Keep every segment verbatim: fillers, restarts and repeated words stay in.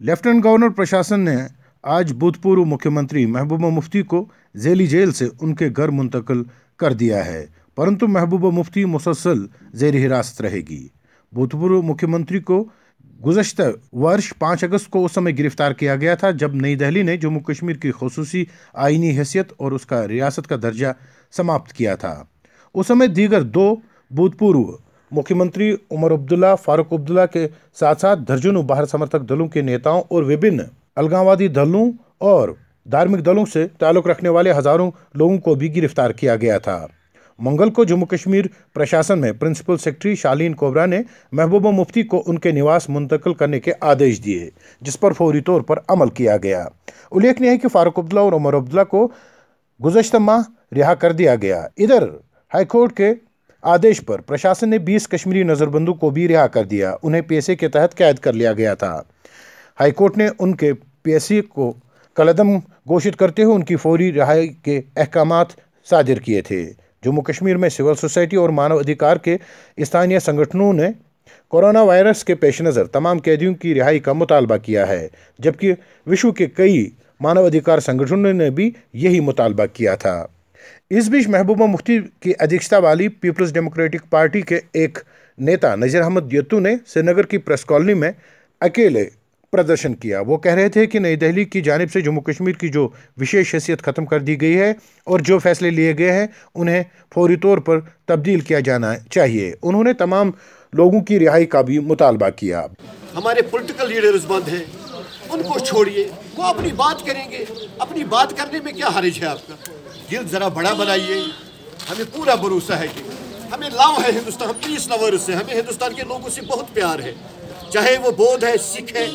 Lieutenant governor प्रशासन ने आज भूतपूर्व मुख्यमंत्री महबूबा मुफ्ती को ज़ैली जेल से उनके घर मुंतकिल कर दिया है, परंतु महबूबा मुफ्ती मुसलसल ज़ेर हिरासत रहेगी। भूतपूर्व मुख्यमंत्री को गुज़श्ता वर्ष पाँच अगस्त को उस समय गिरफ्तार किया गया था जब नई दिल्ली ने जम्मू कश्मीर की खुसूसी आईनी हैसियत और उसका रियासत का दर्जा समाप्त किया था। उस समय दीगर दो भूतपूर्व मुख्यमंत्री उमर अब्दुल्ला, फारूक अब्दुल्ला के साथ साथ दर्जनों बाहर समर्थक दलों के नेताओं और विभिन्न अलगाववादी दलों और धार्मिक दलों से ताल्लुक़ रखने वाले हजारों लोगों को भी गिरफ्तार किया गया था। मंगल को जम्मू कश्मीर प्रशासन में प्रिंसिपल सेक्रेटरी शालीन कोबरा ने महबूबा मुफ्ती को उनके निवास मुंतकिल करने के आदेश दिए, जिस पर फौरी तौर पर अमल किया गया। उल्लेखनीय है कि फारूक अब्दुल्ला और उमर अब्दुल्ला को गुज़श्ता माह रिहा कर दिया गया। इधर हाईकोर्ट के आदेश पर प्रशासन ने बीस कश्मीरी नज़रबंदों को भी रिहा कर दिया। उन्हें पीएसए के तहत कैद कर लिया गया था। हाईकोर्ट ने उनके पीएसए को कलअदम घोषित करते हुए उनकी फौरी रिहाई के अहकामात सादिर किए थे। जम्मू कश्मीर में सिविल सोसाइटी और मानव अधिकार के स्थानीय संगठनों ने कोरोना वायरस के पेश नज़र तमाम कैदियों की रिहाई का मुतालबा किया है, जबकि विश्व के कई मानव अधिकार संगठनों ने भी यही मुतालबा किया था। इस बीच महबूबा मुफ्ती की अध्यक्षता वाली पीपल्स डेमोक्रेटिक पार्टी के एक नेता नज़ीर अहमद यत्तू ने श्रीनगर की प्रेस कॉलोनी में अकेले प्रदर्शन किया। वो कह रहे थे कि नई दिल्ली की जानिब से जम्मू कश्मीर की जो विशेष हैसियत ख़त्म कर दी गई है और जो फैसले लिए गए हैं उन्हें फौरी तौर पर तब्दील किया जाना चाहिए। उन्होंने तमाम लोगों की रिहाई का भी मुतालबा किया। हमारे पॉलिटिकल लीडर्स बंद हैं, उनको छोड़िए, वो अपनी बात करेंगे। अपनी बात करने में क्या हर्ज है आपका? दिल ज़रा बड़ा बनाइए। हमें पूरा भरोसा है कि हमें लाव है हिंदुस्तान, हम तीस नवंबर से हमें हिंदुस्तान के लोगों से बहुत प्यार है, चाहे वो बौद्ध है, सिख है,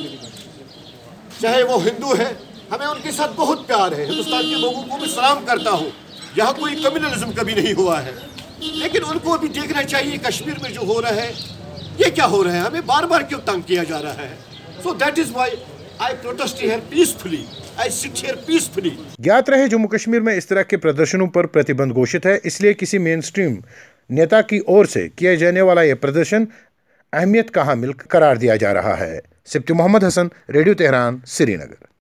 चाहे वो हिंदू है, हमें उनके साथ बहुत प्यार है। हिंदुस्तान के लोगों को मैं सलाम करता हूँ। यहाँ कोई कम्युनलिज्म कभी नहीं हुआ है, लेकिन उनको भी देखना चाहिए कश्मीर में जो हो रहा है ये क्या हो रहा है, हमें बार बार क्यों तंग किया जा रहा है। So that is why I protest here peacefully, I sit here peacefully. ज्ञात रहे जम्मू कश्मीर में इस तरह के प्रदर्शनों पर प्रतिबंध घोषित है, इसलिए किसी मेन स्ट्रीम नेता की ओर से किया जाने वाला यह प्रदर्शन अहमियत का हामिल करार दिया जा रहा है। Sibti Mohammad Hasan, radio Tehran, Srinagar.